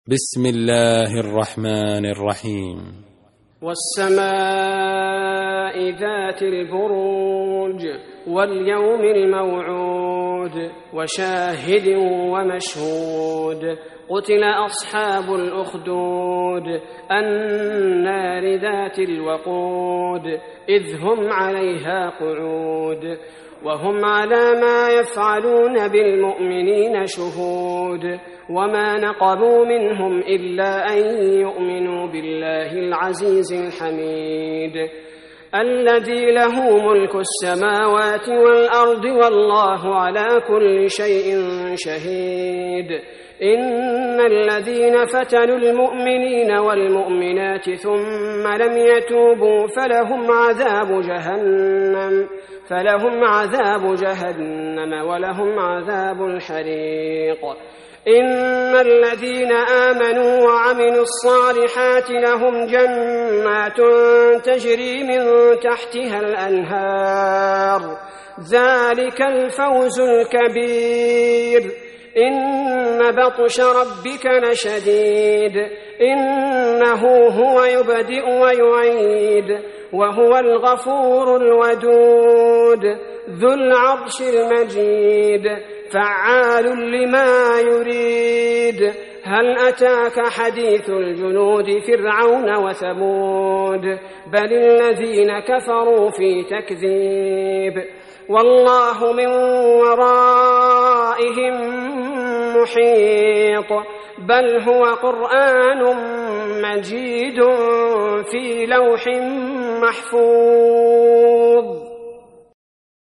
بسم الله الرحمن الرحيم. والسماء ذات البروج واليوم الموعود وشاهد ومشهود قتل أصحاب الأخدود النار ذات الوقود إذ هم عليها قعود وهم على ما يفعلون بالمؤمنين شهود وما نقموا منهم إلا أن يؤمنوا بالله العزيز الحميد الذي له ملك السماوات والأرض والله على كل شيء شهيد إن الذين فتنوا المؤمنين والمؤمنات ثم لم يتوبوا فلهم عذاب جهنم ولهم عذاب الحريق إن الذين آمنوا وعملوا الصالحات لهم جنات تجري من تحتها الأنهار ذلك الفوز الكبير إن بطش ربك لشديد إنه هو يبدئ ويعيد وهو الغفور الودود ذو العرش المجيد فعال لما يريد هل أتاك حديث الجنود فرعون وثمود بل الذين كفروا في تكذيب والله من ورائهم محيط بل هو قرآن مجيد في لوح محفوظ.